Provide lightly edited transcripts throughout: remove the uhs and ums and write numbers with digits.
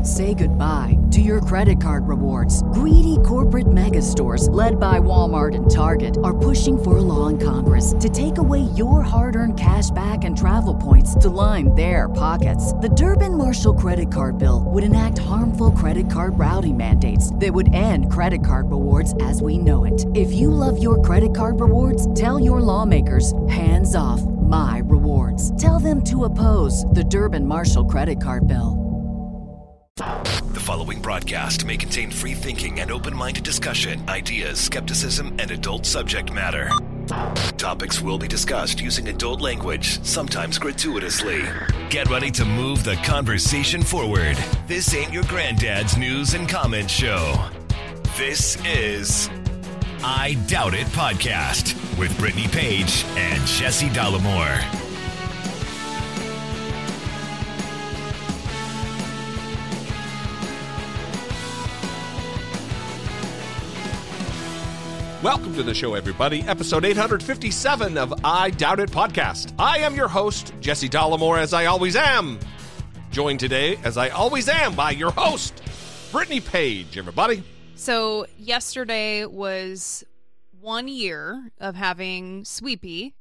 Say goodbye to your credit card rewards. Greedy corporate mega stores, led by Walmart and Target, are pushing for a law in Congress to take away your hard-earned cash back and travel points to line their pockets. The Durbin-Marshall credit card bill would enact harmful credit card routing mandates that would end credit card rewards as we know it. If you love your credit card rewards, tell your lawmakers, hands off my rewards. Tell them to oppose the Durbin-Marshall credit card bill. The following broadcast may contain free thinking and open-minded discussion, ideas, skepticism, and adult subject matter. Topics will be discussed using adult language, sometimes gratuitously. Get ready to move the conversation forward. This ain't your granddad's news and comment show. This is I Doubt It Podcast with Brittany Page and Jesse Dollemore. Welcome to the show, everybody. Episode 857 of I Doubt It Podcast. I am your host, Jesse Dollemore, as I always am. Joined today, as I always am, by your host, Brittany Page, everybody. So yesterday was 1 year of having Sweepy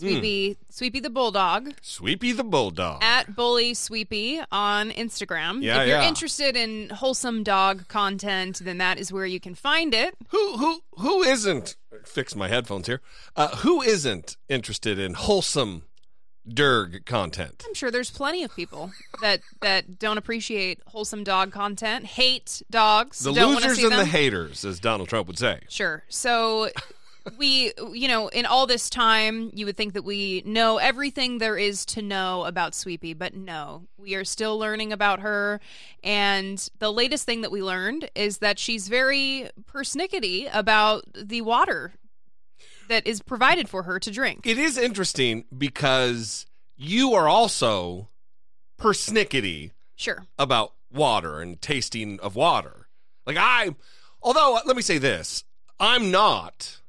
the Bulldog. Sweepy the Bulldog. At Bully Sweepy on Instagram. Yeah, if you're interested in wholesome dog content, then that is where you can find it. Who isn't, fix my headphones here, who isn't interested in wholesome Derg content? I'm sure there's plenty of people that don't appreciate wholesome dog content, hate dogs. The don't losers see and them. the haters, as Donald Trump would say. Sure. So we, in all this time, you would think that we know everything there is to know about Sweepy, but no, we are still learning about her. And the latest thing that we learned is that she's very persnickety about the water that is provided for her to drink. It is interesting because you are also persnickety Sure. about water and tasting of water. Although, let me say this, I'm not,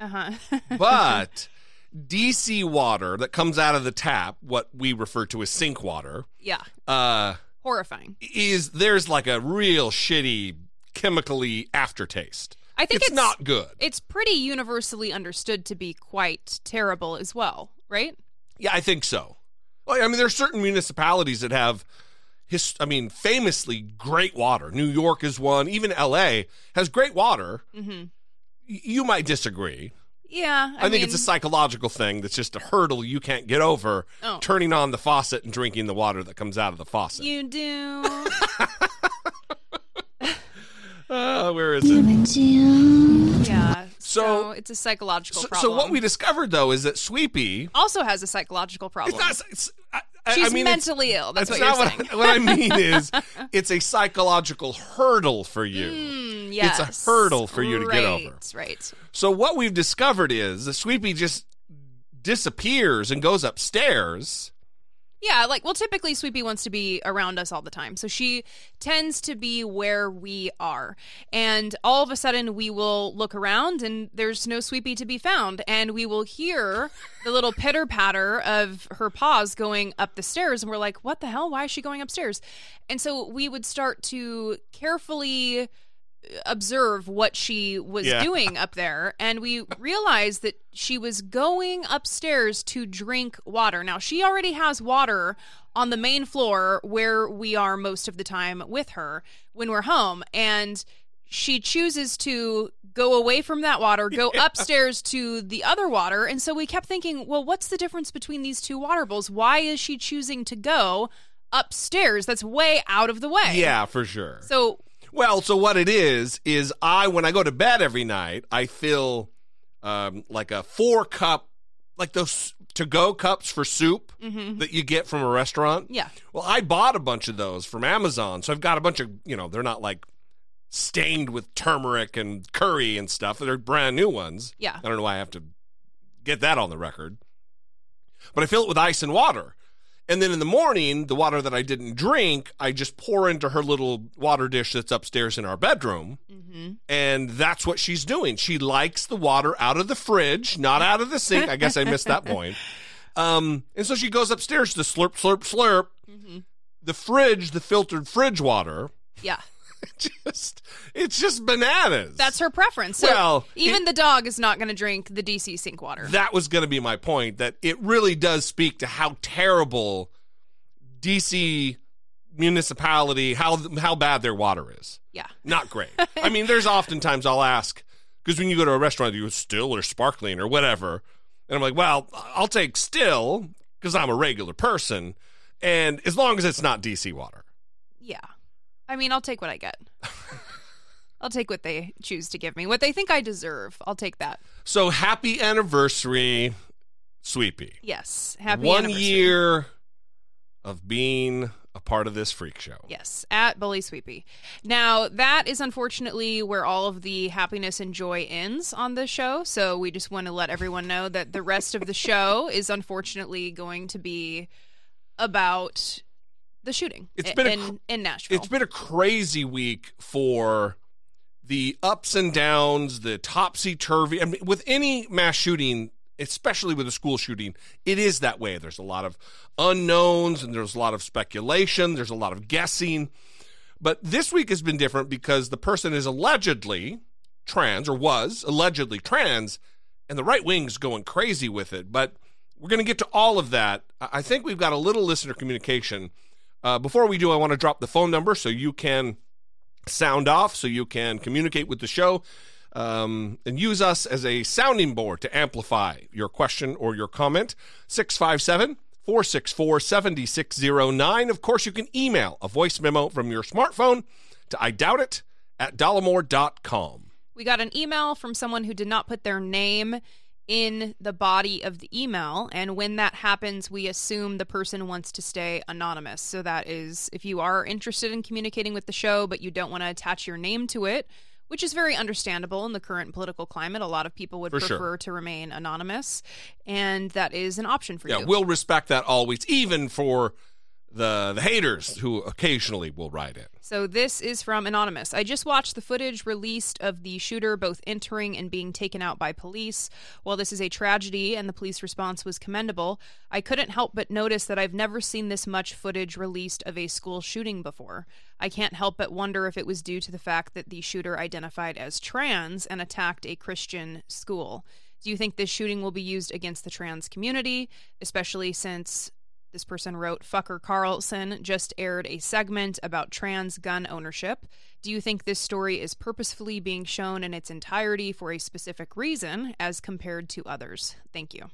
but DC water that comes out of the tap, what we refer to as sink water. Yeah. Horrifying. There's like a real shitty, chemically aftertaste. I think it's not good. It's pretty universally understood to be quite terrible as well, right? Yeah, I think so. Well, I mean, there are certain municipalities that have, famously great water. New York is one. Even L.A. has great water. Mm-hmm. You might disagree. Yeah. I think it's a psychological thing that's just a hurdle you can't get over, turning on the faucet and drinking the water that comes out of the faucet. You do. Where is it? Yeah. So it's a psychological problem. So what we discovered, though, is that Sweepy also has a psychological problem. She's mentally ill. That's what you're saying. What I mean is it's a psychological hurdle for you. Yes. It's a hurdle for you to get over. Right. So what we've discovered is that Sweepy just disappears and goes upstairs. Yeah, typically Sweepy wants to be around us all the time. So she tends to be where we are. And all of a sudden we will look around and there's no Sweepy to be found. And we will hear the little pitter-patter of her paws going up the stairs. And we're like, what the hell? Why is she going upstairs? And so we would start to carefully observe what she was doing up there, and we realized that she was going upstairs to drink water. Now, she already has water on the main floor where we are most of the time with her when we're home, and she chooses to go away from that water, go upstairs to the other water, and so we kept thinking, well, what's the difference between these two water bowls? Why is she choosing to upstairs? That's way out of the way. Yeah, for sure. So what it is when I go to bed every night, I fill like a 4-cup, like those to-go cups for soup that you get from a restaurant. Yeah. Well, I bought a bunch of those from Amazon, so I've got a bunch of, they're not like stained with turmeric and curry and stuff. They're brand new ones. Yeah. I don't know why I have to get that on the record. But I fill it with ice and water. And then in the morning, the water that I didn't drink, I just pour into her little water dish that's upstairs in our bedroom. Mm-hmm. And that's what she's doing. She likes the water out of the fridge, not out of the sink. I guess I missed that point. And so she goes upstairs to slurp, slurp, slurp. Mm-hmm. The fridge, the filtered fridge water Yeah. It's just bananas. That's her preference. So well, even the dog is not going to drink the DC sink water. That was going to be my point, that it really does speak to how terrible DC municipality, how bad their water is. Yeah. Not great. I mean, there's oftentimes I'll ask, because when you go to a restaurant, you go still or sparkling or whatever. And I'm like, well, I'll take still because I'm a regular person. And as long as it's not DC water. Yeah. I mean, I'll take what I get. I'll take what they choose to give me. What they think I deserve, I'll take that. So happy anniversary, Sweepy. Yes. Happy 1 anniversary. year of being a part of this freak show. Yes, at Bully Sweepy. Now, that is unfortunately where all of the happiness and joy ends on this show. So we just want to let everyone know that the rest of the show is unfortunately going to be about the shooting in Nashville. It's been a crazy week for the ups and downs, the topsy-turvy. I mean, with any mass shooting, especially with a school shooting, it is that way. There's a lot of unknowns and there's a lot of speculation. There's a lot of guessing. But this week has been different because the person is allegedly trans, or was allegedly trans, and the right wing's going crazy with it. But we're going to get to all of that. I think we've got a little listener communication. Before we do, I want to drop the phone number so you can sound off, so you can communicate with the show. And use us as a sounding board to amplify your question or your comment. 657-464-7609. Of course, you can email a voice memo from your smartphone to idoubitit@dollamore.com. We got an email from someone who did not put their name in the body of the email, and when that happens, we assume the person wants to stay anonymous. So that is, if you are interested in communicating with the show, but you don't want to attach your name to it, which is very understandable in the current political climate. A lot of people would prefer to remain anonymous, and that is an option for you. Yeah, we'll respect that always, even for the haters who occasionally will write in. So this is from Anonymous. I just watched the footage released of the shooter both entering and being taken out by police. While this is a tragedy and the police response was commendable, I couldn't help but notice that I've never seen this much footage released of a school shooting before. I can't help but wonder if it was due to the fact that the shooter identified as trans and attacked a Christian school. Do you think this shooting will be used against the trans community, especially since this person wrote, Fucker Carlson just aired a segment about trans gun ownership. Do you think this story is purposefully being shown in its entirety for a specific reason as compared to others? Thank you.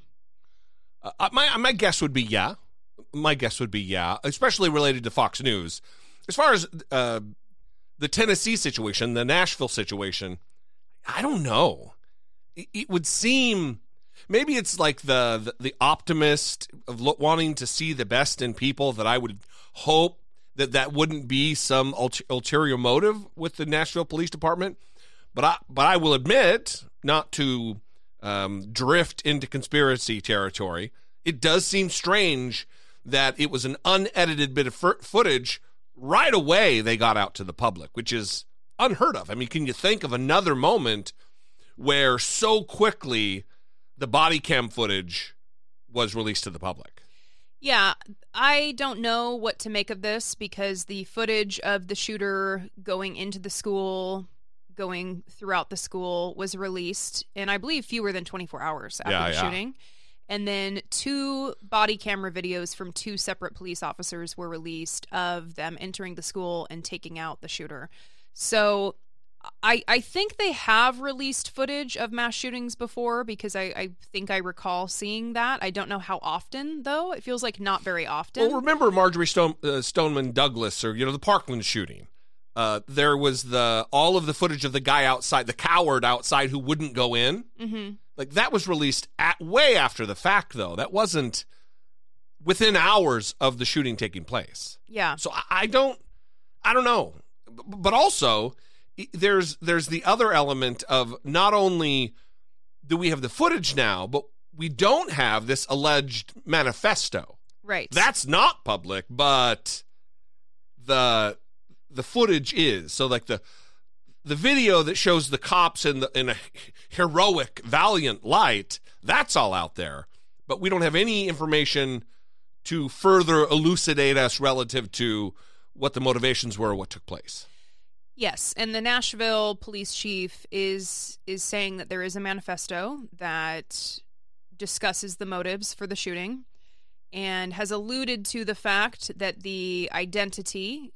My guess would be yeah. My guess would be yeah, especially related to Fox News. As far as the Tennessee situation, the Nashville situation, I don't know. It would seem... Maybe it's like the optimist of wanting to see the best in people, that I would hope that wouldn't be some ulterior motive with the Nashville Police Department. But I will admit, not to drift into conspiracy territory, it does seem strange that it was an unedited bit of footage right away they got out to the public, which is unheard of. I mean, can you think of another moment where so quickly the body cam footage was released to the public? Yeah, I don't know what to make of this, because the footage of the shooter going into the school, going throughout the school, was released in, I believe, fewer than 24 hours after the shooting. And then 2 body camera videos from 2 separate police officers were released of them entering the school and taking out the shooter. So I think they have released footage of mass shootings before, because I think I recall seeing that. I don't know how often, though. It feels like not very often. Well, remember Marjorie Stoneman Douglas, or the Parkland shooting. There was all of the footage of the guy outside, the coward outside who wouldn't go in. Mm-hmm. Like, that was released way after the fact, though. That wasn't within hours of the shooting taking place. Yeah. So I don't know. But also, there's the other element of, not only do we have the footage now, but we don't have this alleged manifesto. Right. That's not public, but the footage is. So, like, the video that shows the cops in a heroic, valiant light, that's all out there. But we don't have any information to further elucidate us relative to what the motivations were, what took place. Yes, and the Nashville police chief is saying that there is a manifesto that discusses the motives for the shooting and has alluded to the fact that the identity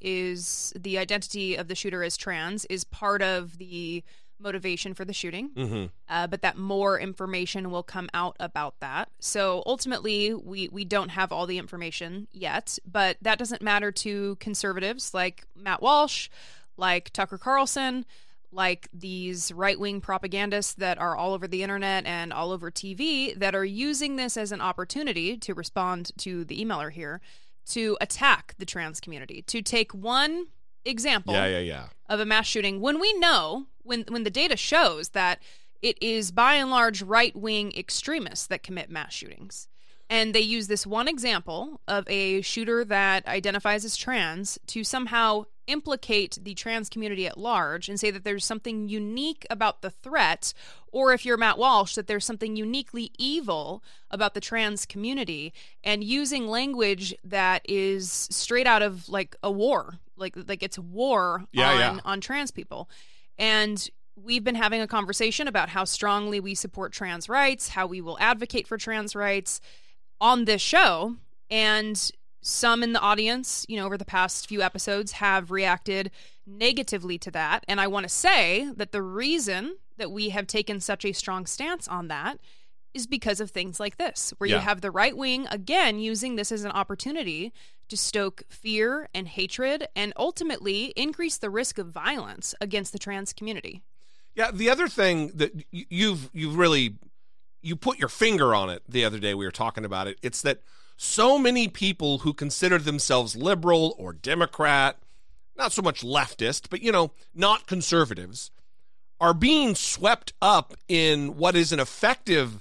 of the shooter as trans is part of the motivation for the shooting, but that more information will come out about that. So ultimately, we don't have all the information yet, but that doesn't matter to conservatives like Matt Walsh, like Tucker Carlson, like these right-wing propagandists that are all over the internet and all over TV that are using this as an opportunity to respond to the emailer here, to attack the trans community, to take one example of a mass shooting when we know, when the data shows that it is by and large right-wing extremists that commit mass shootings. And they use this one example of a shooter that identifies as trans to somehow implicate the trans community at large and say that there's something unique about the threat, or if you're Matt Walsh, that there's something uniquely evil about the trans community, and using language that is straight out of like a war, like it's war on trans people. And we've been having a conversation about how strongly we support trans rights, how we will advocate for trans rights on this show, and some in the audience, over the past few episodes have reacted negatively to that. And I want to say that the reason that we have taken such a strong stance on that is because of things like this, where you have the right wing, again, using this as an opportunity to stoke fear and hatred and ultimately increase the risk of violence against the trans community. Yeah, the other thing that you've really, you put your finger on it the other day, we were talking about it, it's that so many people who consider themselves liberal or Democrat, not so much leftist, but, not conservatives, are being swept up in what is an effective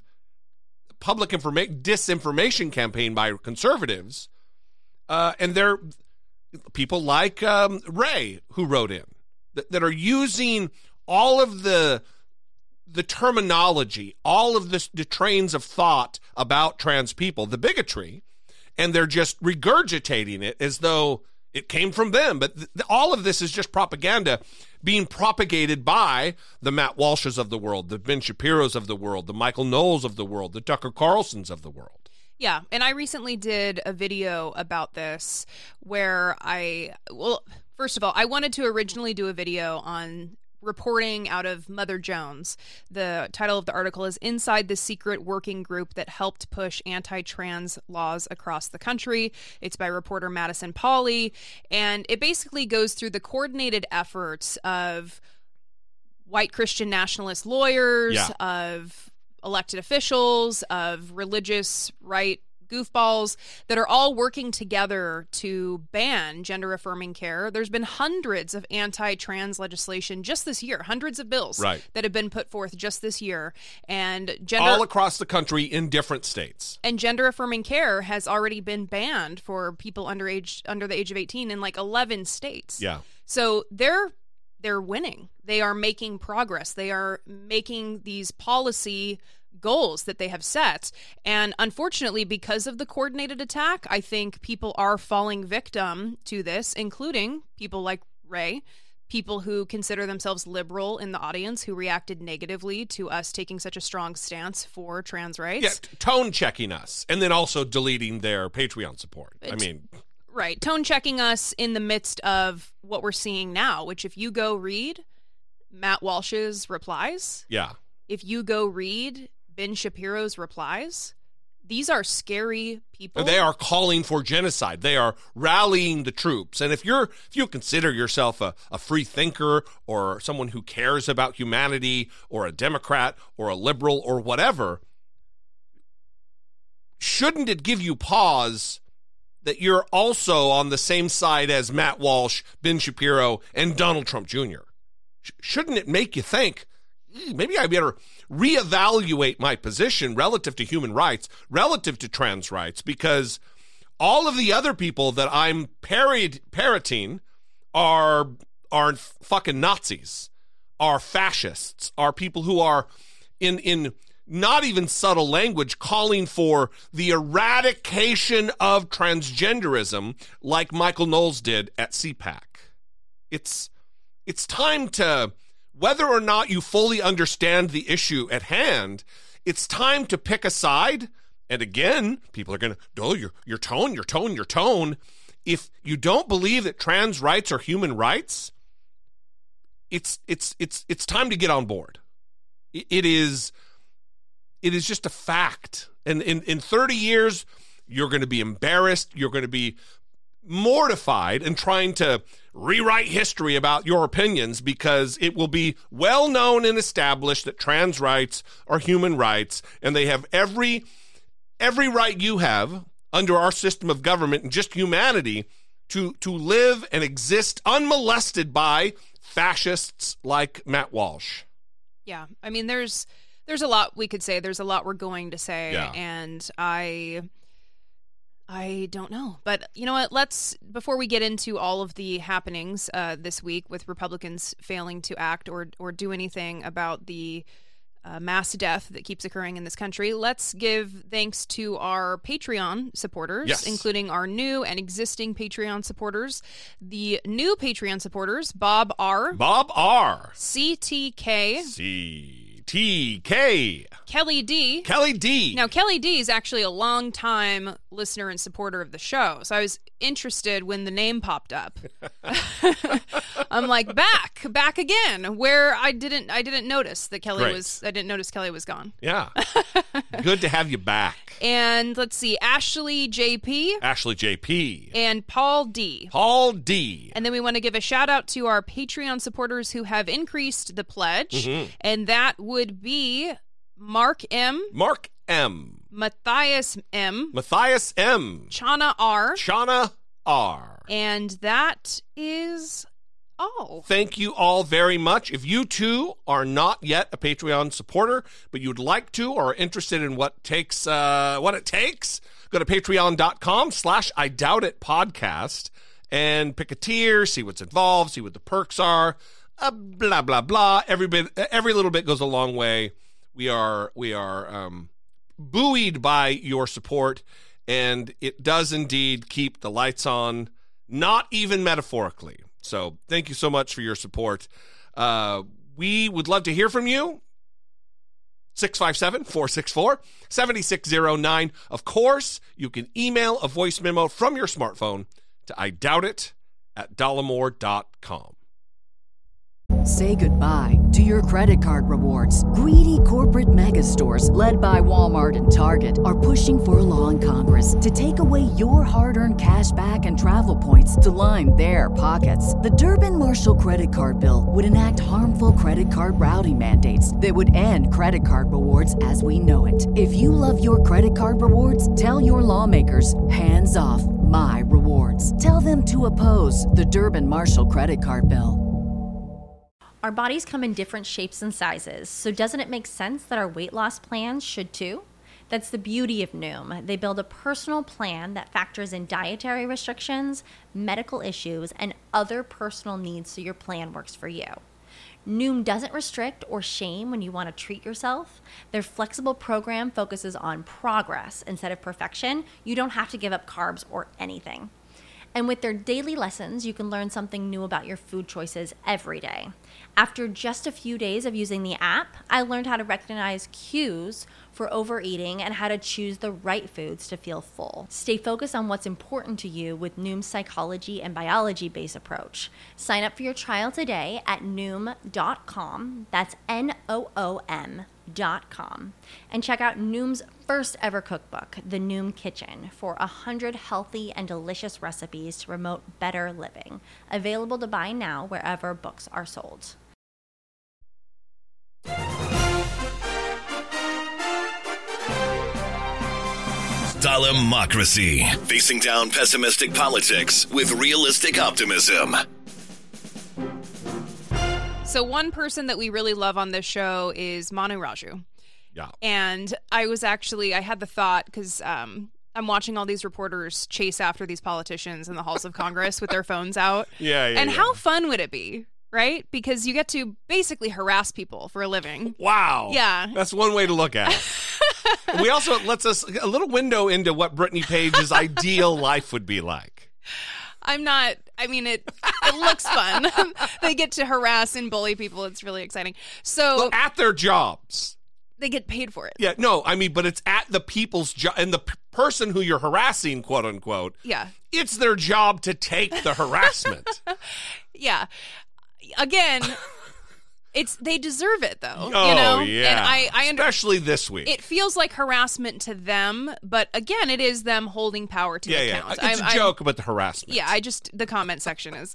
public disinformation campaign by conservatives. And they're people like Ray, who wrote in, that are using all of the terminology, all of the trains of thought about trans people, the bigotry, and they're just regurgitating it as though it came from them. But all of this is just propaganda being propagated by the Matt Walshes of the world, the Ben Shapiros of the world, the Michael Knowles of the world, the Tucker Carlsons of the world. Yeah, and I recently did a video about this where first of all, I wanted to originally do a video on reporting out of Mother Jones. The title of the article is Inside the Secret Working Group That Helped Push Anti-Trans Laws Across the Country. It's by reporter Madison Pauley, and it basically goes through the coordinated efforts of white Christian nationalist lawyers, of elected officials, of religious right goofballs that are all working together to ban gender-affirming care. There's been hundreds of anti-trans legislation just this year, hundreds of bills that have been put forth just this year. And all across the country in different states. And gender-affirming care has already been banned for people under the age of 18 in like 11 states. Yeah. So they're winning. They are making progress. They are making these policy goals that they have set. And unfortunately, because of the coordinated attack, I think people are falling victim to this, including people like Ray, people who consider themselves liberal in the audience who reacted negatively to us taking such a strong stance for trans rights. Yeah, tone checking us and then also deleting their Patreon support. Right. Tone checking us in the midst of what we're seeing now, which if you go read Matt Walsh's replies, if you go read Ben Shapiro's replies, these are scary people. They are calling for genocide. They are rallying the troops. And if you consider yourself a free thinker or someone who cares about humanity or a Democrat or a liberal or whatever, shouldn't it give you pause that you're also on the same side as Matt Walsh, Ben Shapiro, and Donald Trump Jr.? Shouldn't it make you think, maybe I better reevaluate my position relative to human rights, relative to trans rights, because all of the other people that I'm parroting are fucking Nazis, are fascists, are people who are in not even subtle language calling for the eradication of transgenderism like Michael Knowles did at CPAC. It's it's time to, whether or not you fully understand the issue at hand, it's time to pick a side. And again, people are going to, oh, your tone. If you don't believe that trans rights are human rights, it's time to get on board. It is just a fact. And in 30 years, you're going to be embarrassed. You're going to be mortified and trying to rewrite history about your opinions, because it will be well known and established that trans rights are human rights, and they have every right you have under our system of government and just humanity to live and exist unmolested by fascists like Matt Walsh. Yeah. I mean, there's a lot we could say. There's a lot we're going to say. Yeah. And I don't know. But you know what? Before we get into all of the happenings this week with Republicans failing to act or do anything about the mass death that keeps occurring in this country, let's give thanks to our Patreon supporters, yes, including our new and existing Patreon supporters. The new Patreon supporters, Bob R. CTK. Kelly D. Now, Kelly D is actually a longtime listener and supporter of the show, so I was interested when the name popped up. I'm like, back again, where I didn't notice that Kelly was. I didn't notice Kelly was gone. Yeah, good to have you back. And let's see, Ashley JP, and Paul D. And then we want to give a shout out to our Patreon supporters who have increased the pledge, and that would be Mark M, Matthias M, Chana R, and that is all. Thank you all very much. If you too are not yet a Patreon supporter, but you'd like to or are interested in what it takes, go to patreon.com/IDoubtItPodcast and pick a tier, see what's involved, see what the perks are, blah, blah, blah. Every little bit goes a long way. We are buoyed by your support, and it does indeed keep the lights on, not even metaphorically. So thank you so much for your support. We would love to hear from you. 657-464-7609. Of course, you can email a voice memo from your smartphone to idoubtit@dollemore.com. Say goodbye to your credit card rewards. Greedy corporate mega stores, led by Walmart and Target, are pushing for a law in Congress to take away your hard-earned cash back and travel points to line their pockets. The Durbin-Marshall credit card bill would enact harmful credit card routing mandates that would end credit card rewards as we know it. If you love your credit card rewards, tell your lawmakers, hands off my rewards. Tell them to oppose the Durbin-Marshall credit card bill. Our bodies come in different shapes and sizes, so doesn't it make sense that our weight loss plans should too? That's the beauty of Noom. They build a personal plan that factors in dietary restrictions, medical issues, and other personal needs so your plan works for you. Noom doesn't restrict or shame when you want to treat yourself. Their flexible program focuses on progress instead of perfection. You don't have to give up carbs or anything. And with their daily lessons, you can learn something new about your food choices every day. After just a few days of using the app, I learned how to recognize cues for overeating and how to choose the right foods to feel full. Stay focused on what's important to you with Noom's psychology and biology-based approach. Sign up for your trial today at Noom.com. That's NOOM.com. And check out Noom's first ever cookbook, The Noom Kitchen, for 100 healthy and delicious recipes to promote better living. Available to buy now wherever books are sold. Dollemocracy. Facing down pessimistic politics with realistic optimism. So one person that we really love on this show is Manu Raju. Yeah. And I had the thought, because I'm watching all these reporters chase after these politicians in the halls of Congress with their phones out. And how fun would it be, right? Because you get to basically harass people for a living. Wow. Yeah. That's one way to look at it. We also, it lets us a little window into what Brittany Page's ideal life would be like. I'm not. I mean, it looks fun. They get to harass and bully people. It's really exciting. So Well, at their jobs. they get paid for it. Yeah, no, I mean, but it's at the people's job, and the person who you're harassing, quote unquote. Yeah. It's their job to take the harassment. Yeah. Again, they deserve it though. Oh, you know? yeah. And I especially this week. it feels like harassment to them, but again, it is them holding power to account. It's a joke about the harassment. Yeah, the comment section is,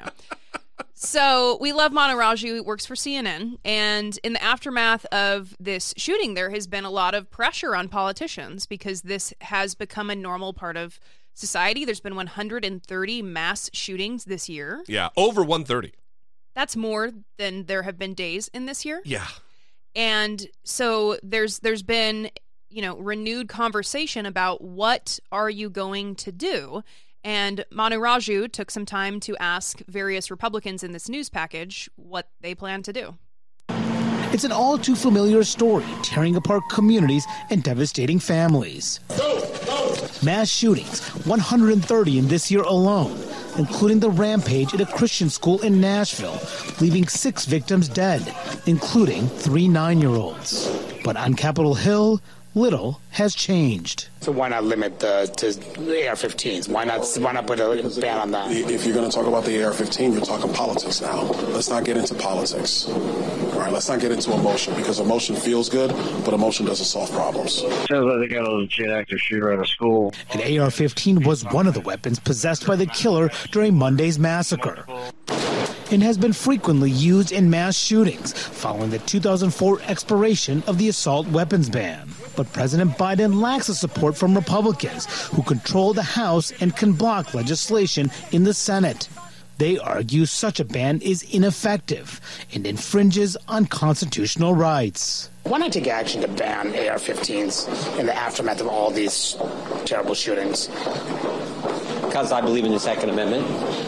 So we love Manu Raju, who works for CNN, and in the aftermath of this shooting, there has been a lot of pressure on politicians because this has become a normal part of society. There's been 130 mass shootings this year. Yeah, over 130. That's more than there have been days in this year. Yeah. And so there's been, renewed conversation about what are you going to do? And Manu Raju took some time to ask various Republicans in this news package what they plan to do. It's an all too familiar story, tearing apart communities and devastating families. Mass shootings, 130 in this year alone, including the rampage at a Christian school in Nashville, leaving 6 victims dead, including 3 9-year-olds. But on Capitol Hill, little has changed. So why not limit to the AR-15s? Why not put a ban on that? If you're going to talk about the AR-15, you're talking politics now. Let's not get into politics. All right, let's not get into emotion, because emotion feels good, but emotion doesn't solve problems. Sounds like they got a legit active shooter at a school. An AR-15 was one of the weapons possessed by the killer during Monday's massacre, and has been frequently used in mass shootings following the 2004 expiration of the assault weapons ban. But President Biden lacks the support from Republicans, who control the House and can block legislation in the Senate. They argue such a ban is ineffective and infringes on constitutional rights. Why not take action to ban AR-15s in the aftermath of all these terrible shootings? Because I believe in the Second Amendment,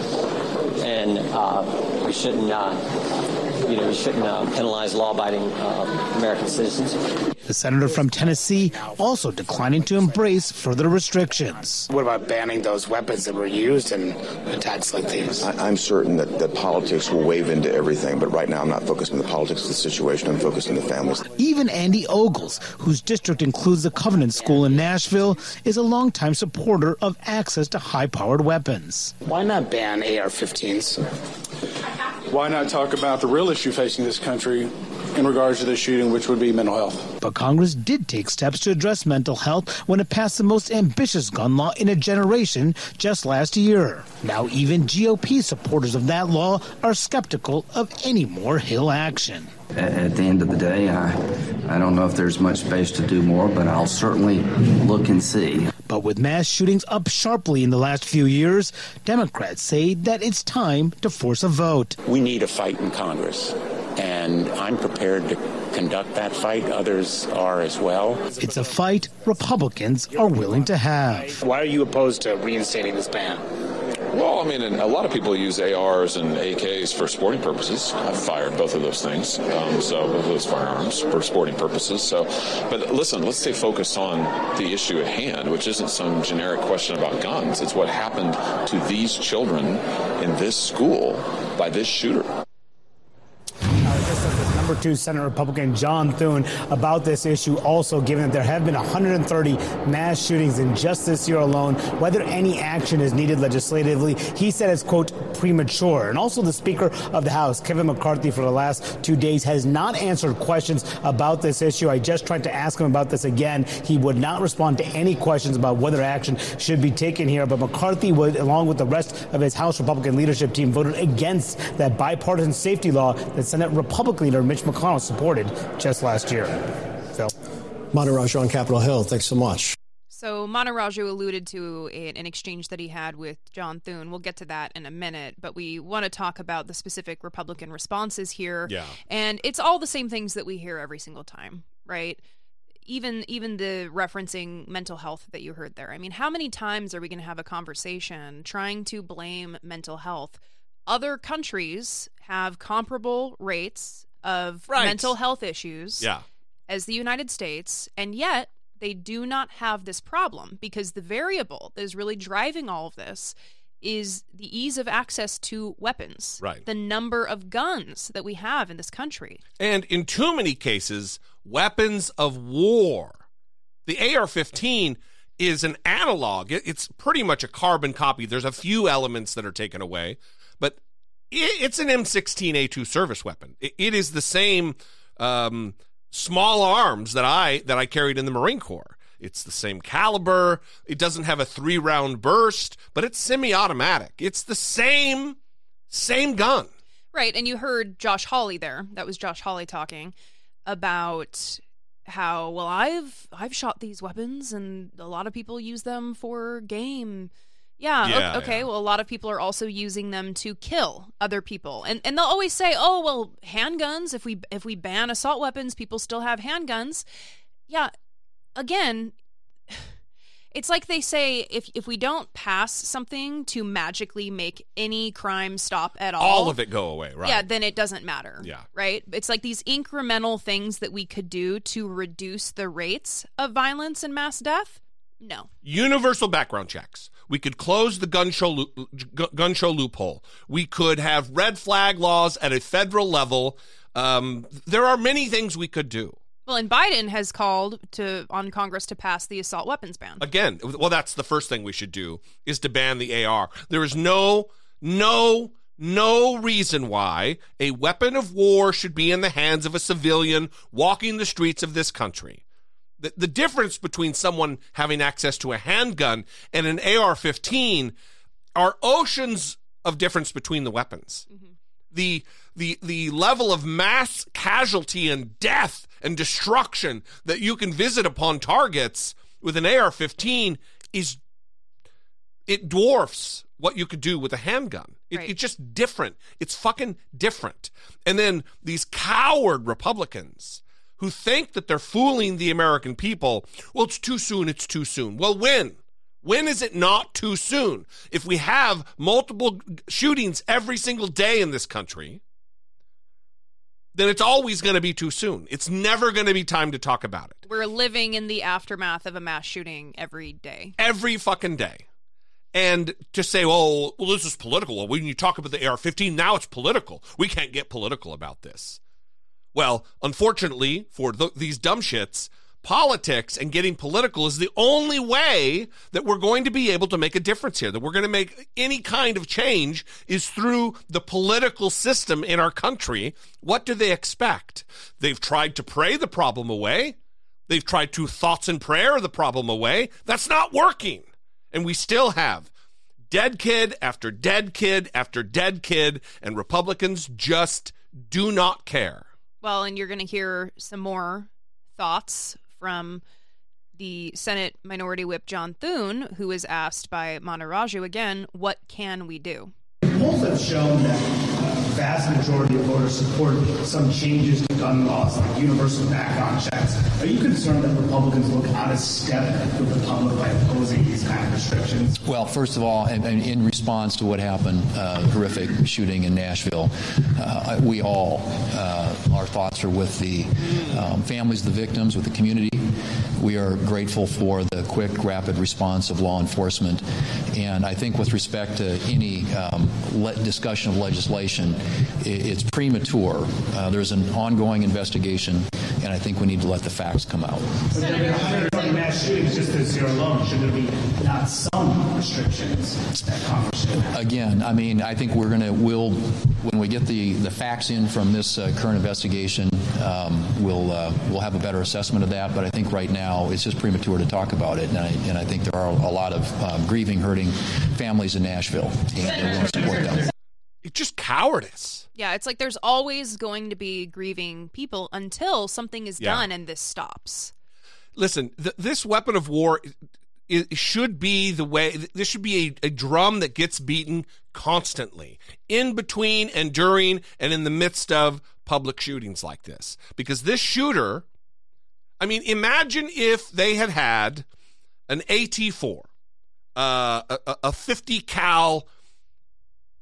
and we shouldn't penalize law-abiding American citizens. The senator from Tennessee also declining to embrace further restrictions. What about banning those weapons that were used in attacks like these? I'm certain that politics will wave into everything, but right now I'm not focused on the politics of the situation. I'm focused on the families. Even Andy Ogles, whose district includes the Covenant School in Nashville, is a longtime supporter of access to high-powered weapons. Why not ban AR-15s? Why not talk about the real issue facing this country in regards to this shooting, which would be mental health? But Congress did take steps to address mental health when it passed the most ambitious gun law in a generation just last year. Now even GOP supporters of that law are skeptical of any more Hill action. At the end of the day, I don't know if there's much space to do more, but I'll certainly look and see. But with mass shootings up sharply in the last few years, Democrats say that it's time to force a vote. We need a fight in Congress, and I'm prepared to conduct that fight. Others are as well. It's a fight Republicans are willing to have. Why are you opposed to reinstating this ban? Well, I mean, a lot of people use ARs and AKs for sporting purposes. I've fired both of those things, so both of those firearms for sporting purposes. So, but listen, let's stay focused on the issue at hand, which isn't some generic question about guns. It's what happened to these children in this school by this shooter. Number 2 Senate Republican John Thune about this issue, also given that there have been 130 mass shootings in just this year alone, whether any action is needed legislatively. He said it's, quote, premature. And also the Speaker of the House, Kevin McCarthy, for the last 2 days has not answered questions about this issue. I just tried to ask him about this again. He would not respond to any questions about whether action should be taken here. But McCarthy would, along with the rest of his House Republican leadership team, voted against that bipartisan safety law that Senate Republican leader Mitch McConnell supported just last year. Phil. Manu Raju on Capitol Hill. Thanks so much. So Manu Raju alluded to an exchange that he had with John Thune. We'll get to that in a minute, but we want to talk about the specific Republican responses here. Yeah. And it's all the same things that we hear every single time, right? Even the referencing mental health that you heard there. I mean, how many times are we going to have a conversation trying to blame mental health? Other countries have comparable rates of mental health issues as the United States, and yet they do not have this problem because the variable that is really driving all of this is the ease of access to weapons. Right. The number of guns that we have in this country. And in too many cases, weapons of war. The AR-15 is an analog. It's pretty much a carbon copy. There's a few elements that are taken away, but it's an M16A2 service weapon. It is the same small arms that I carried in the Marine Corps. It's the same caliber. It doesn't have a 3-round burst, but it's semi-automatic. It's the same gun. Right, and you heard Josh Hawley there. That was Josh Hawley talking about how, well, I've shot these weapons and a lot of people use them for game. Yeah, okay. Well, a lot of people are also using them to kill other people. And they'll always say, "Oh, well, handguns, if we ban assault weapons, people still have handguns." Yeah. Again, it's like they say, if we don't pass something to magically make any crime stop at all of it go away, right? Yeah, then it doesn't matter. Yeah. Right? It's like these incremental things that we could do to reduce the rates of violence and mass death. No. Universal background checks. We could close the gun show loophole. We could have red flag laws at a federal level. There are many things we could do. Well, and Biden has called on Congress to pass the assault weapons ban. Again, well, that's the first thing we should do, is to ban the AR. There is no reason why a weapon of war should be in the hands of a civilian walking the streets of this country. The difference between someone having access to a handgun and an AR-15 are oceans of difference between the weapons. Mm-hmm. The level of mass casualty and death and destruction that you can visit upon targets with an AR-15 it dwarfs what you could do with a handgun. It's just different. It's fucking different. And then these coward Republicans who think that they're fooling the American people. Well, it's too soon. It's too soon. Well, when? When is it not too soon? If we have multiple shootings every single day in this country, then it's always going to be too soon. It's never going to be time to talk about it. We're living in the aftermath of a mass shooting every day. Every fucking day. And to say, well, this is political. Well, when you talk about the AR-15, now it's political. We can't get political about this. Well, unfortunately, for these dumb shits, politics and getting political is the only way that we're going to be able to make a difference here, that we're going to make any kind of change is through the political system in our country. What do they expect? They've tried to pray the problem away. They've tried to thoughts and prayer the problem away. That's not working. And we still have dead kid after dead kid after dead kid, and Republicans just do not care. Well, and you're going to hear some more thoughts from the Senate Minority Whip John Thune, who was asked by Manu Raju again, what can we do? Polls have shown that the vast majority of voters support some changes to gun laws, like universal background checks. Are you concerned that Republicans look out of step with the public by opposing these kind of restrictions? Well, first of all, and in response to what happened, horrific shooting in Nashville, we all, our thoughts are with the families of the victims, with the community. We are grateful for the quick, rapid response of law enforcement. And I think with respect to any discussion of legislation, it's premature. There's an ongoing investigation, and I think we need to let the facts come out. But there have been 130 mass shootings just this year alone. Should there be not some restrictions that Congress should have? Again, I mean, I think when we get the facts in from this current investigation, we'll have a better assessment of that. But I think right now it's just premature to talk about it, and I think there are a lot of grieving, hurting families in Nashville, and we want to support them. It's just cowardice. Yeah, it's like there's always going to be grieving people until something is done and this stops. Listen, this weapon of war should be the way. This should be a drum that gets beaten constantly, in between and during and in the midst of public shootings like this. Because this shooter, I mean, imagine if they had an AT-4, a 50 cal,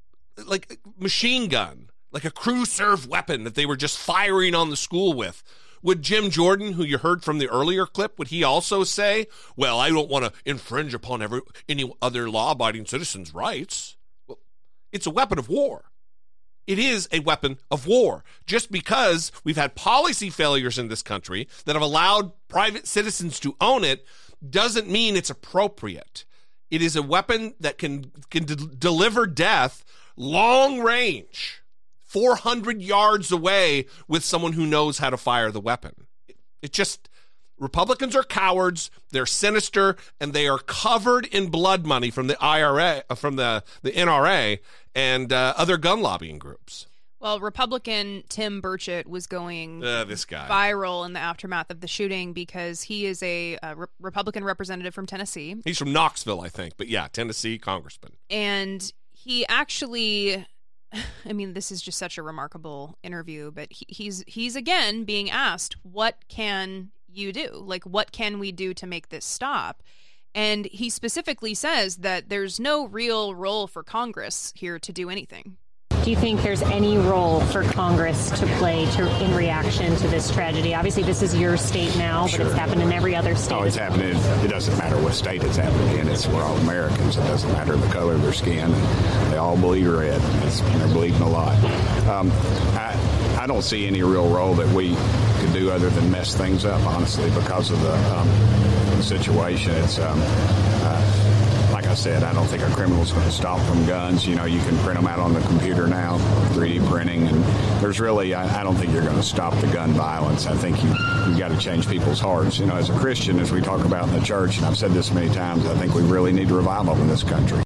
like machine gun, like a crew serve weapon that they were just firing on the school with Would Jim Jordan, who you heard from the earlier clip, would he also say, well, I don't want to infringe upon any other law-abiding citizen's rights? Well, it's a weapon of war. It is a weapon of war. Just because we've had policy failures in this country that have allowed private citizens to own it doesn't mean it's appropriate. It is a weapon that can deliver death long range, 400 yards away, with someone who knows how to fire the weapon. It just, Republicans are cowards, they're sinister, and they are covered in blood money from the IRA, from the NRA, and other gun lobbying groups. Well, Republican Tim Burchett was going this guy viral in the aftermath of the shooting because he is a Republican representative from Tennessee. He's from Knoxville, I think, but yeah, Tennessee congressman. And he actually, I mean, this is just such a remarkable interview, but he's again being asked, what can you do? Like, what can we do to make this stop? And he specifically says that there's no real role for Congress here to do anything. Do you think there's any role for Congress to play in reaction to this tragedy? Obviously, this is your state now, but It's happened in every other state. Oh, it's happening. It doesn't matter what state it's happening in. We're all Americans. It doesn't matter the color of their skin. They all bleed red. They're bleeding a lot. I don't see any real role that we could do other than mess things up, honestly, because of the situation. It's like I said, I don't think a criminal's going to stop from guns. You know, you can print them out on the computer now, 3D printing, and there's really, I don't think you're going to stop the gun violence. I think you've got to change people's hearts. You know, as a Christian, as we talk about in the church, and I've said this many times, I think we really need revival in this country.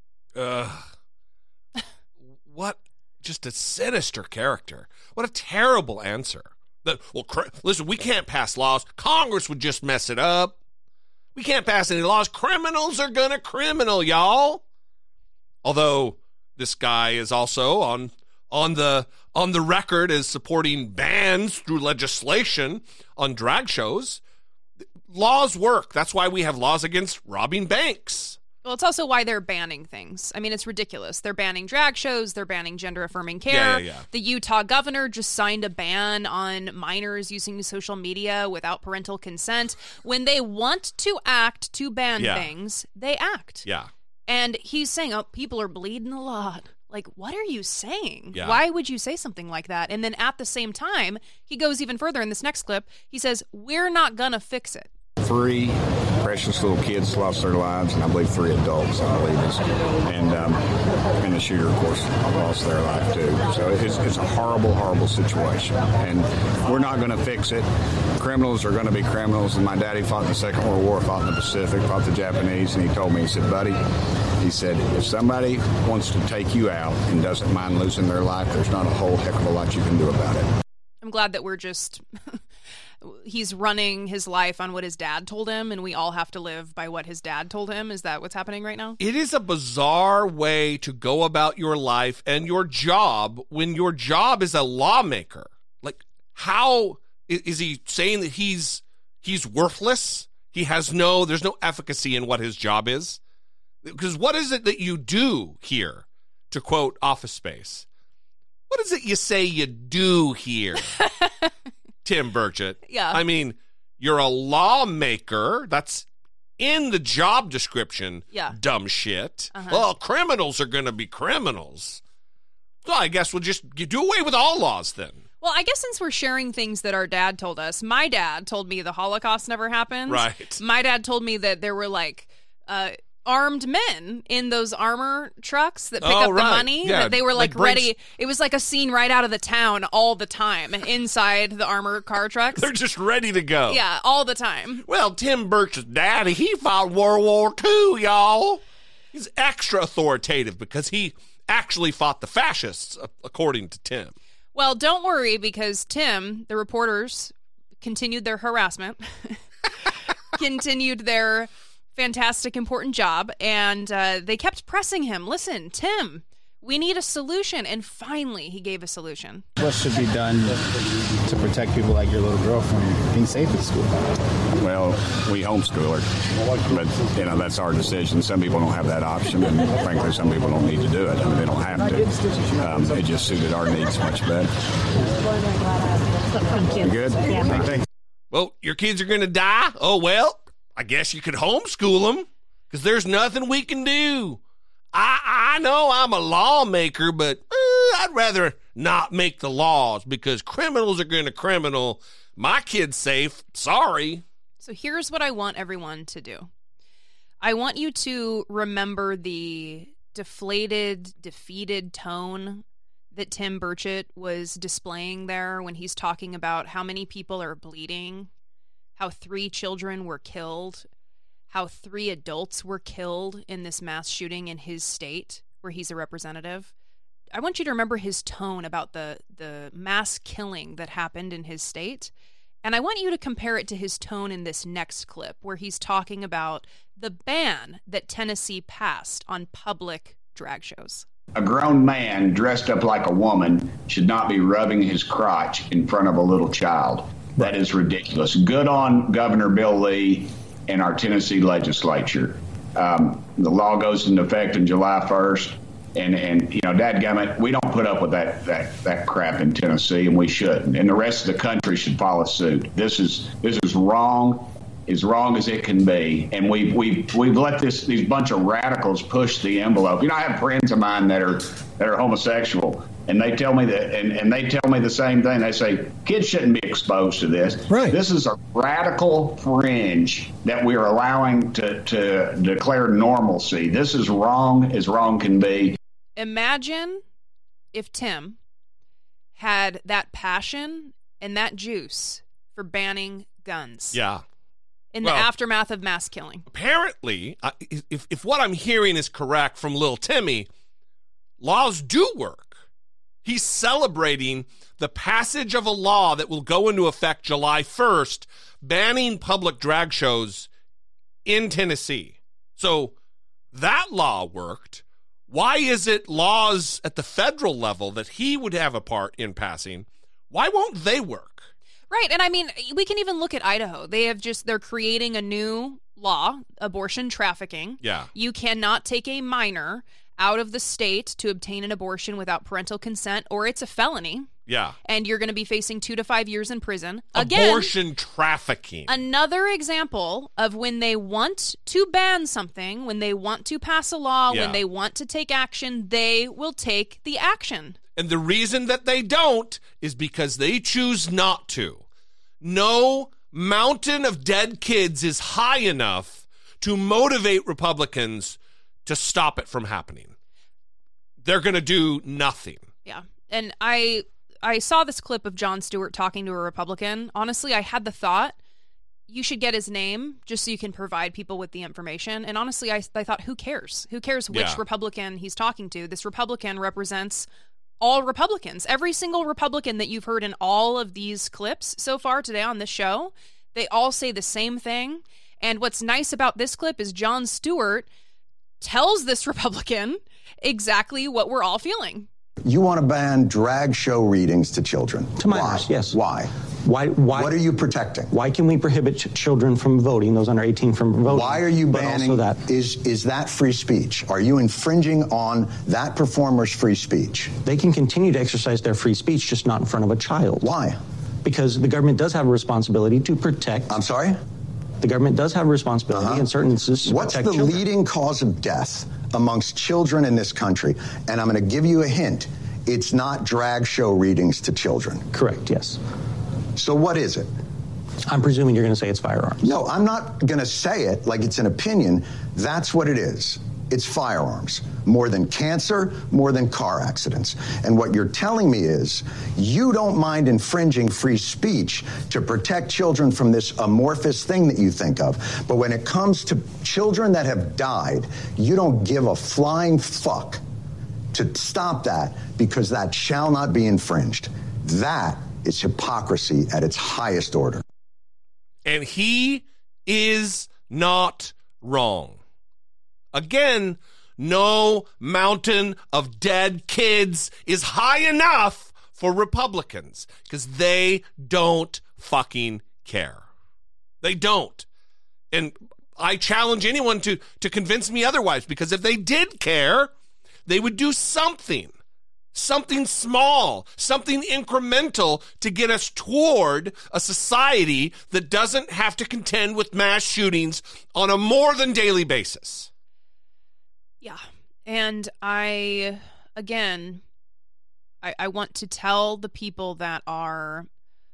What just a sinister character. What a terrible answer. Listen, we can't pass laws. Congress would just mess it up. We can't pass any laws. Criminals are gonna criminal, y'all. Although this guy is also on the record as supporting bans through legislation on drag shows. Laws work. That's why we have laws against robbing banks. Well, it's also why they're banning things. I mean, it's ridiculous. They're banning drag shows. They're banning gender-affirming care. Yeah. The Utah governor just signed a ban on minors using social media without parental consent. When they want to act to ban things, they act. Yeah. And he's saying, oh, people are bleeding a lot. Like, what are you saying? Yeah. Why would you say something like that? And then at the same time, he goes even further in this next clip. He says, we're not going to fix it. 3 precious little kids lost their lives, and I believe 3 adults, and the shooter, of course, lost their life too. So it's a horrible, horrible situation, and we're not going to fix it. Criminals are going to be criminals, and my daddy fought in the Second World War, fought in the Pacific, fought the Japanese, and he told me, he said, buddy, he said, if somebody wants to take you out and doesn't mind losing their life, there's not a whole heck of a lot you can do about it. I'm glad that we're just... he's running his life on what his dad told him, and we all have to live by what his dad told him. Is that what's happening right now? It is a bizarre way to go about your life and your job when your job is a lawmaker. Like, how is he saying that he's worthless? There's no efficacy in what his job is? Because what is it that you do here, to quote Office Space? What is it you say you do here? Tim Burchett. Yeah. I mean, you're a lawmaker. That's in the job description. Yeah. Dumb shit. Uh-huh. Well, criminals are going to be criminals. So I guess we'll just do away with all laws then. Well, I guess since we're sharing things that our dad told us, my dad told me the Holocaust never happened. Right. My dad told me that there were like armed men in those armor trucks that pick up the money. Yeah, that they were like Brinks. ready. It was like a scene right out of The Town all the time inside the armor car trucks. They're just ready to go. Yeah, all the time. Well, Tim Burchett's daddy, he fought World War II, y'all. He's extra authoritative because he actually fought the fascists, according to Tim. Well, don't worry, because Tim, the reporters, continued their harassment, continued their fantastic, important job, and they kept pressing him. Listen, Tim, we need a solution. And finally, he gave a solution. What should be done to protect people like your little girl from being safe at school? Well, we homeschool her, but that's our decision. Some people don't have that option, and frankly, some people don't need to do it. I mean, they don't have to. It just suited our needs much better. Thank you. You good? Yeah. Thanks. Well, your kids are going to die? Oh, well, I guess you could homeschool them because there's nothing we can do. I know I'm a lawmaker, but I'd rather not make the laws because criminals are going to criminal. My kid's safe. Sorry. So here's what I want everyone to do. I want you to remember the deflated, defeated tone that Tim Burchett was displaying there when he's talking about how many people are bleeding, how 3 children were killed, how 3 adults were killed in this mass shooting in his state where he's a representative. I want you to remember his tone about the mass killing that happened in his state. And I want you to compare it to his tone in this next clip where he's talking about the ban that Tennessee passed on public drag shows. A grown man dressed up like a woman should not be rubbing his crotch in front of a little child. That is ridiculous. Good on Governor Bill Lee and our Tennessee legislature. The law goes into effect on July 1st. And you know, dadgummit, we don't put up with that crap in Tennessee, and we shouldn't. And the rest of the country should follow suit. This is wrong, as wrong as it can be. And we've let these bunch of radicals push the envelope. You know, I have friends of mine that are homosexual, and they tell me that, and they tell me the same thing. They say kids shouldn't be exposed to this. Right. This is a radical fringe that we are allowing to declare normalcy. This is wrong as wrong can be. Imagine if Tim had that passion and that juice for banning guns. Yeah. In the aftermath of mass killing. Apparently, if what I'm hearing is correct from Lil Timmy, laws do work. He's celebrating the passage of a law that will go into effect July 1st, banning public drag shows in Tennessee. So that law worked. Why is it laws at the federal level that he would have a part in passing? Why won't they work? Right. And I mean, we can even look at Idaho. They're creating a new law, abortion trafficking. Yeah. You cannot take a minor out of the state to obtain an abortion without parental consent, or it's a felony. Yeah. And you're going to be facing 2 to 5 years in prison. Again, abortion trafficking. Another example of when they want to ban something, when they want to pass a law, when they want to take action, they will take the action. And the reason that they don't is because they choose not to. No mountain of dead kids is high enough to motivate Republicans to stop it from happening. They're going to do nothing. Yeah. And I saw this clip of Jon Stewart talking to a Republican. Honestly, I had the thought, you should get his name just so you can provide people with the information. And honestly, I thought, who cares? Who cares which Republican he's talking to? This Republican represents all Republicans. Every single Republican that you've heard in all of these clips so far today on this show, they all say the same thing. And what's nice about this clip is Jon Stewart tells this Republican exactly what we're all feeling. You want to ban drag show readings to children? To minors, yes. Why? Why? What are you protecting? Why can we prohibit children from voting, those under 18 from voting? Why are you banning that? Is that free speech? Are you infringing on that performer's free speech? They can continue to exercise their free speech, just not in front of a child. Why? Because the government does have a responsibility to protect. I'm sorry? The government does have a responsibility in certain instances to What's protect the children. leading cause of death amongst children in this country? And I'm going to give you a hint. It's not drag show readings to children. Correct, yes. So what is it? I'm presuming you're going to say it's firearms. No, I'm not going to say it like it's an opinion. That's what it is. It's firearms. More than cancer, more than car accidents. And what you're telling me is you don't mind infringing free speech to protect children from this amorphous thing that you think of. But when it comes to children that have died, you don't give a flying fuck to stop that because that shall not be infringed. That is hypocrisy at its highest order. And he is not wrong. Again, no mountain of dead kids is high enough for Republicans because they don't fucking care. They don't. And I challenge anyone to convince me otherwise, because if they did care, they would do something Something small, something incremental to get us toward a society that doesn't have to contend with mass shootings on a more than daily basis. Yeah. And I want to tell the people that are,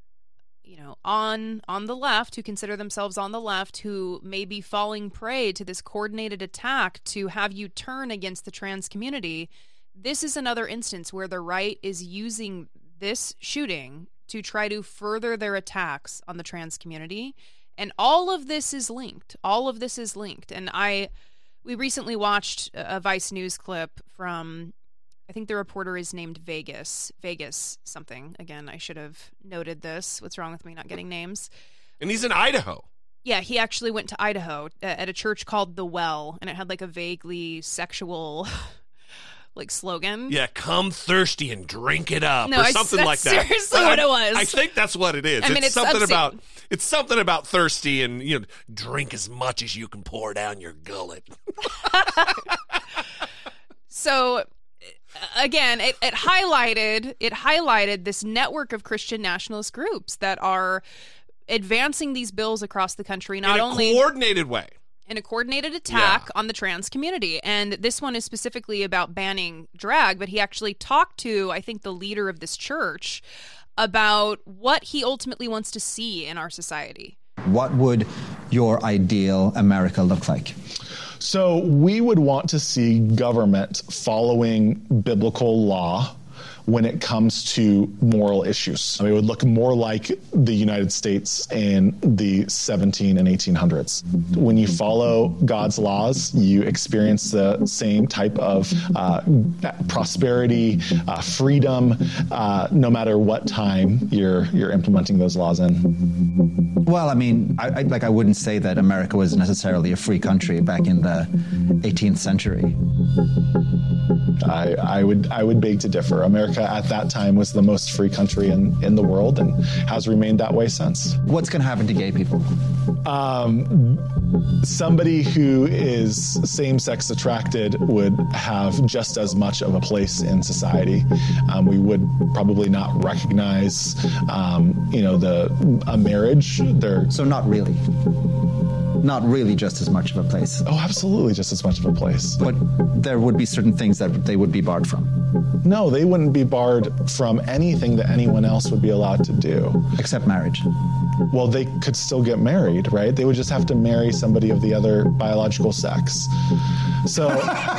on the left, who consider themselves on the left, who may be falling prey to this coordinated attack to have you turn against the trans community. This is another instance where the right is using this shooting to try to further their attacks on the trans community. And all of this is linked. And we recently watched a Vice News clip from, I think the reporter is named Vegas something. Again, I should have noted this. What's wrong with me not getting names? And he's in Idaho. Yeah, he actually went to Idaho at a church called The Well, and it had like a vaguely sexual slogan. Yeah, come thirsty and drink it up, no, or something like that. Seriously, what it was. I think that's what it is. I mean, it's something about thirsty and drink as much as you can pour down your gullet. So again, it highlighted this network of Christian nationalist groups that are advancing these bills across the country, not only in a coordinated way. In a coordinated attack on the trans community. And this one is specifically about banning drag, but he actually talked to, I think, the leader of this church about what he ultimately wants to see in our society. What would your ideal America look like? So we would want to see government following biblical law when it comes to moral issues. It would look more like the United States in the 17 and 1800s. When you follow God's laws, you experience the same type of prosperity, freedom, no matter what time you're implementing those laws in. Well, I mean, I wouldn't say that America was necessarily a free country back in the 18th century. I would beg to differ. America at that time was the most free country in the world and has remained that way since. What's going to happen to gay people? Somebody who is same-sex attracted would have just as much of a place in society. We would probably not recognize, a marriage. So not really. Not really just as much of a place. Oh, absolutely just as much of a place. But there would be certain things that they would be barred from. No, they wouldn't be barred from anything that anyone else would be allowed to do. Except marriage. Well, they could still get married, right? They would just have to marry somebody of the other biological sex. So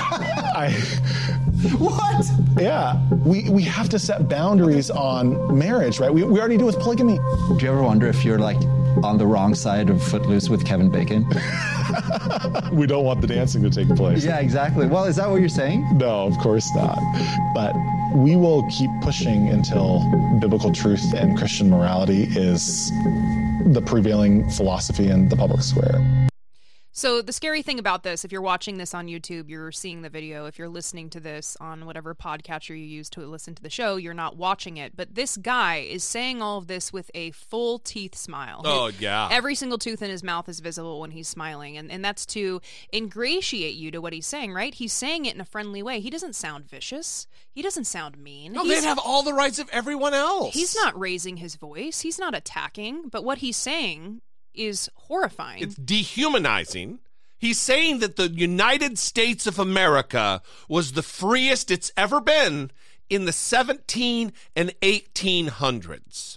What? Yeah. We have to set boundaries on marriage, right? We already do with polygamy. Do you ever wonder if you're on the wrong side of Footloose with Kevin Bacon? We don't want the dancing to take place. Yeah, exactly. Well, is that what you're saying? No, of course not. But we will keep pushing until biblical truth and Christian morality is the prevailing philosophy in the public square. So the scary thing about this, if you're watching this on YouTube, you're seeing the video. If you're listening to this on whatever podcatcher you use to listen to the show, you're not watching it. But this guy is saying all of this with a full teeth smile. Oh, yeah. Every single tooth in his mouth is visible when he's smiling. And that's to ingratiate you to what he's saying, right? He's saying it in a friendly way. He doesn't sound vicious. He doesn't sound mean. No, they'd have all the rights of everyone else. He's not raising his voice. He's not attacking. But what he's saying is horrifying. It's dehumanizing. He's saying that the United States of America was the freest it's ever been in the 17 and 1800s,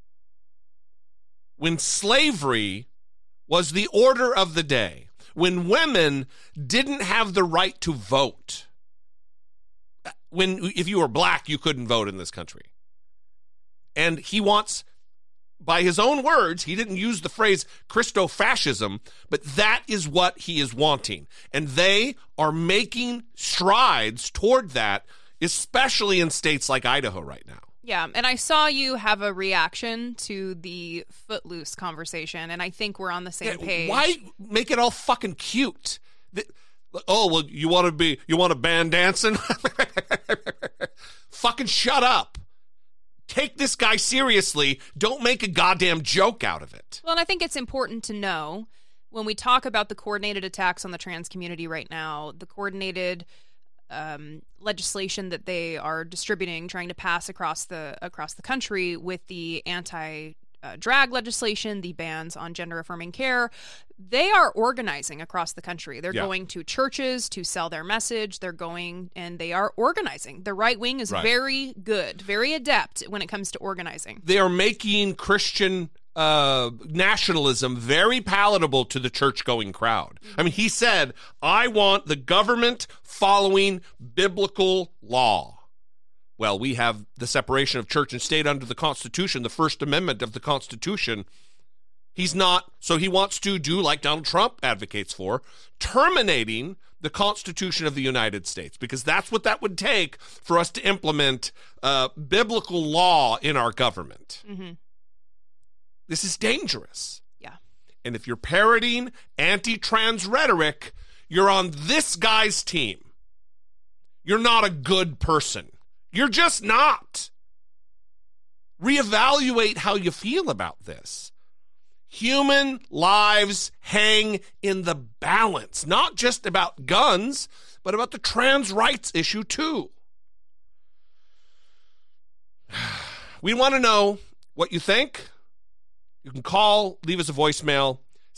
when slavery was the order of the day, when women didn't have the right to vote. If you were black, you couldn't vote in this country. And he wants, by his own words, he didn't use the phrase Christofascism, but that is what he is wanting. And they are making strides toward that, especially in states like Idaho right now. Yeah, and I saw you have a reaction to the Footloose conversation, and I think we're on the same page. Why make it all fucking cute? Oh, well, you want to ban dancing? Fucking shut up. Take this guy seriously. Don't make a goddamn joke out of it. Well, and I think it's important to know when we talk about the coordinated attacks on the trans community right now, the coordinated legislation that they are distributing, trying to pass across the country with the anti-drag legislation, the bans on gender-affirming care. They are organizing across the country. They're going to churches to sell their message. They're going and they are organizing. The right wing is very good, very adept when it comes to organizing. They are making Christian nationalism very palatable to the church-going crowd. I mean, he said, I want the government following biblical law. Well, we have the separation of church and state under the Constitution, the First Amendment of the Constitution. He's not, so he wants to do like Donald Trump advocates for, terminating the Constitution of the United States, because that's what that would take for us to implement biblical law in our government. Mm-hmm. This is dangerous. Yeah. And if you're parroting anti-trans rhetoric, you're on this guy's team. You're not a good person. You're just not. Reevaluate how you feel about this. Human lives hang in the balance, not just about guns, but about the trans rights issue too. We want to know what you think. You can call, leave us a voicemail,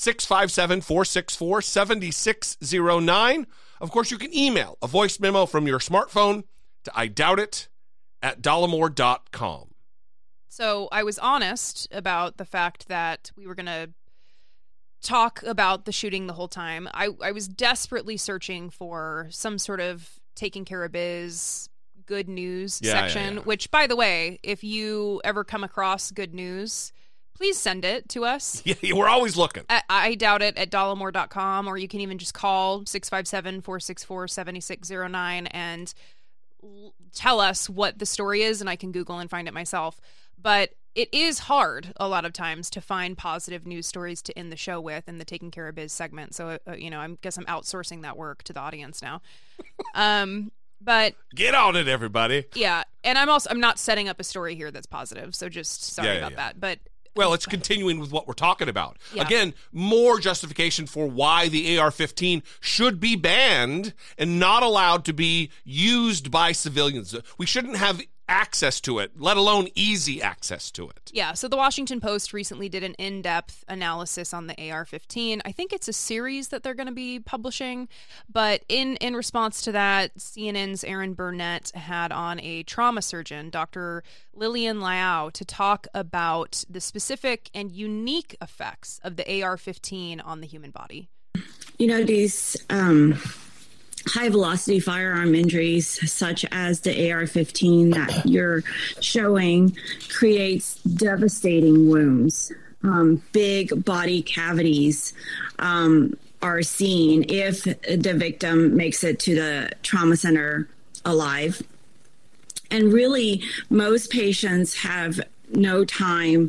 657-464-7609. Of course, you can email a voice memo from your smartphone to idoubt@dollemore.com. So I was honest about the fact that we were going to talk about the shooting the whole time. I was desperately searching for some sort of taking care of biz good news section, which, by the way, if you ever come across good news, please send it to us. Yeah, we're always looking. I doubt it at dollemore.com, or you can even just call 657-464-7609 and tell us what the story is, and I can Google and find it myself. But it is hard a lot of times to find positive news stories to end the show with in the Taking Care of Biz segment. So, I guess I'm outsourcing that work to the audience now. But get on it, everybody. Yeah. And I'm not setting up a story here that's positive. So just sorry about that. But well, it's continuing with what we're talking about. Yeah. Again, more justification for why the AR-15 should be banned and not allowed to be used by civilians. We shouldn't have access to it, let alone easy access to it. Yeah, so the Washington Post recently did an in-depth analysis on the AR-15. I think it's a series that they're going to be publishing, but in response to that, CNN's Aaron Burnett had on a trauma surgeon, Dr. Lillian Liao, to talk about the specific and unique effects of the AR-15 on the human body. These high-velocity firearm injuries, such as the AR-15 that you're showing, creates devastating wounds. Big body cavities are seen if the victim makes it to the trauma center alive. And really, most patients have no time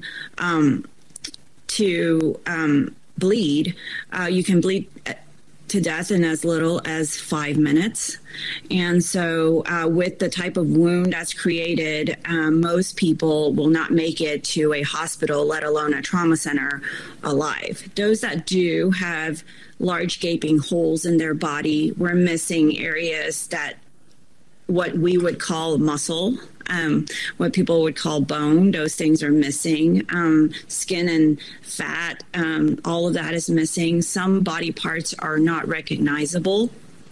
to bleed. You can bleed to death in as little as 5 minutes. And so with the type of wound that's created, most people will not make it to a hospital, let alone a trauma center, alive. Those that do have large gaping holes in their body, we're missing areas that what we would call muscle, what people would call bone. Those things are missing. Skin and fat, all of that is missing. Some body parts are not recognizable.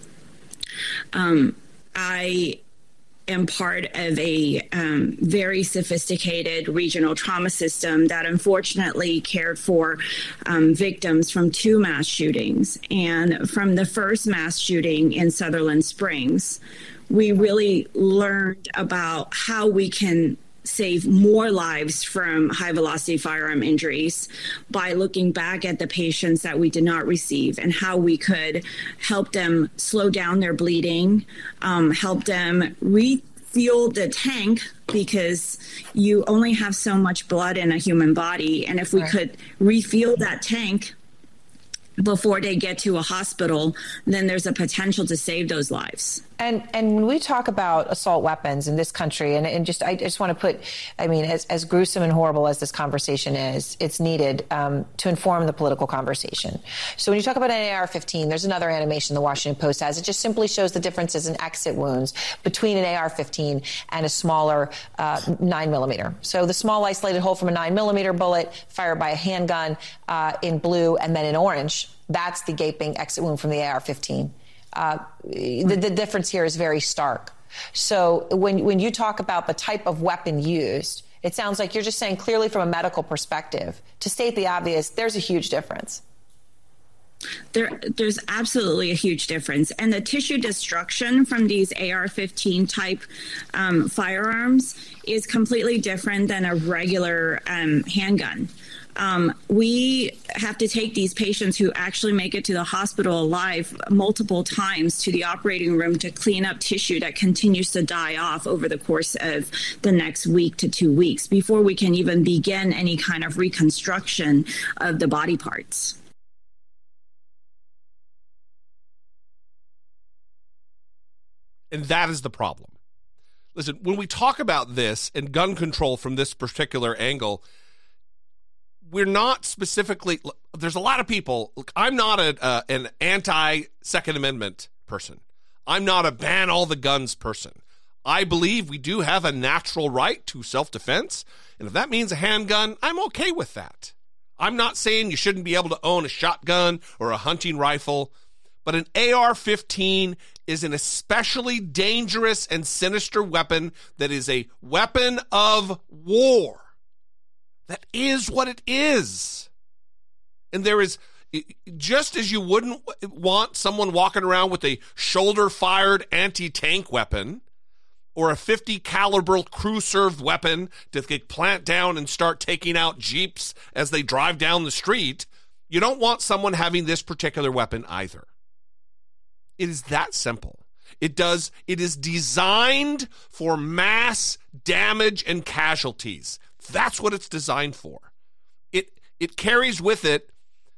I am part of a very sophisticated regional trauma system that unfortunately cared for victims from 2 mass shootings. And from the first mass shooting in Sutherland Springs, we really learned about how we can save more lives from high-velocity firearm injuries by looking back at the patients that we did not receive and how we could help them slow down their bleeding, help them refuel the tank, because you only have so much blood in a human body. And if we could refuel that tank, before they get to a hospital, then there's a potential to save those lives. And when we talk about assault weapons in this country, I just want to put, as gruesome and horrible as this conversation is, it's needed to inform the political conversation. So when you talk about an AR-15, there's another animation the Washington Post has. It just simply shows the differences in exit wounds between an AR-15 and a smaller 9mm. So the small isolated hole from a 9mm bullet fired by a handgun in blue and then in orange, that's the gaping exit wound from the AR-15. The difference here is very stark. So when you talk about the type of weapon used, it sounds like you're just saying clearly from a medical perspective. To state the obvious, there's a huge difference. There's absolutely a huge difference. And the tissue destruction from these AR-15 type firearms is completely different than a regular handgun. We have to take these patients who actually make it to the hospital alive multiple times to the operating room to clean up tissue that continues to die off over the course of the next week to 2 weeks before we can even begin any kind of reconstruction of the body parts. And that is the problem. Listen, when we talk about this and gun control from this particular angle, we're not specifically, there's a lot of people, look, I'm not an anti-Second Amendment person. I'm not a ban all the guns person. I believe we do have a natural right to self-defense, and if that means a handgun, I'm okay with that. I'm not saying you shouldn't be able to own a shotgun or a hunting rifle, but an AR-15 is an especially dangerous and sinister weapon that is a weapon of war. That is what it is. And there is, just as you wouldn't want someone walking around with a shoulder-fired anti-tank weapon or a 50 caliber crew-served weapon to plant down and start taking out Jeeps as they drive down the street, you don't want someone having this particular weapon either. It is that simple. It is designed for mass damage and casualties. That's what it's designed for. It carries with it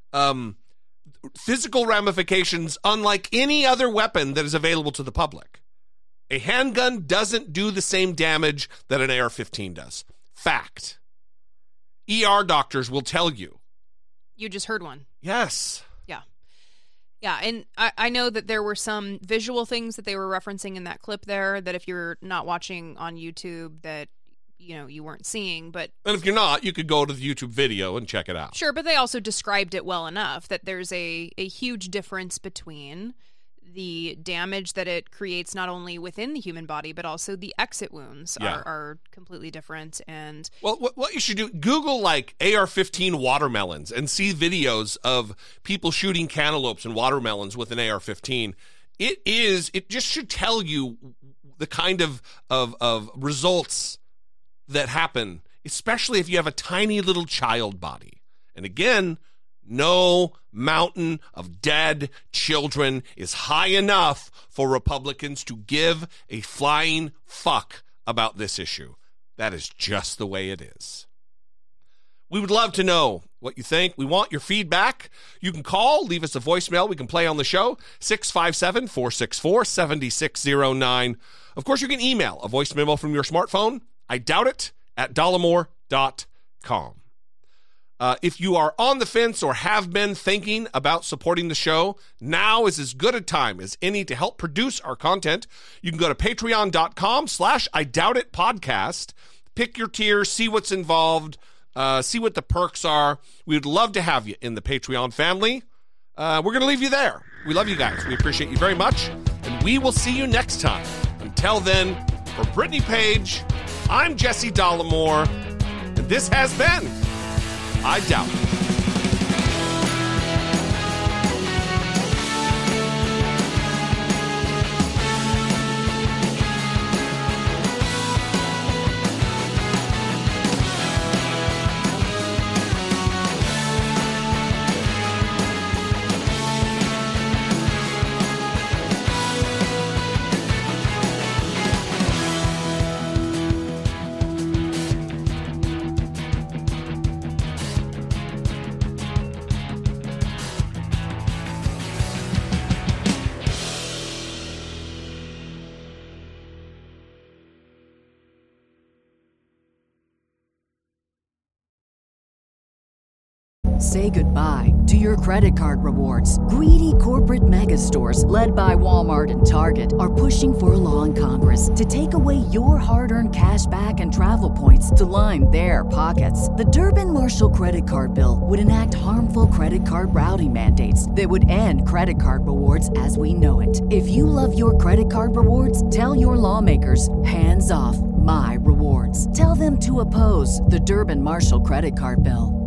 physical ramifications unlike any other weapon that is available to the public. A handgun doesn't do the same damage that an AR-15 does. Fact. ER doctors will tell you. You just heard one. Yes. Yeah, and I know that there were some visual things that they were referencing in that clip there that if you're not watching on YouTube that, you weren't seeing, but... And if you're not, you could go to the YouTube video and check it out. Sure, but they also described it well enough that there's a huge difference between the damage that it creates not only within the human body, but also the exit wounds are completely different. And well, what you should do, Google like AR-15 watermelons and see videos of people shooting cantaloupes and watermelons with an AR-15. It just should tell you the kind of results that happen, especially if you have a tiny little child body. And again, no mountain of dead children is high enough for Republicans to give a flying fuck about this issue. That is just the way it is. We would love to know what you think. We want your feedback. You can call, leave us a voicemail we can play on the show, 657-464-7609. Of course, you can email a voice memo from your smartphone. I doubt it, at dollemore.com. If you are on the fence or have been thinking about supporting the show, now is as good a time as any to help produce our content. You can go to patreon.com/IDoubtItPodcast. Pick your tier, see what's involved, see what the perks are. We would love to have you in the Patreon family. We're going to leave you there. We love you guys. We appreciate you very much. And we will see you next time. Until then, for Brittany Page, I'm Jesse Dollemore. And this has been I Doubt It. Say goodbye to your credit card rewards. Greedy corporate mega stores, led by Walmart and Target, are pushing for a law in Congress to take away your hard-earned cash back and travel points to line their pockets. The Durbin-Marshall credit card bill would enact harmful credit card routing mandates that would end credit card rewards as we know it. If you love your credit card rewards, tell your lawmakers, hands off my rewards. Tell them to oppose the Durbin-Marshall credit card bill.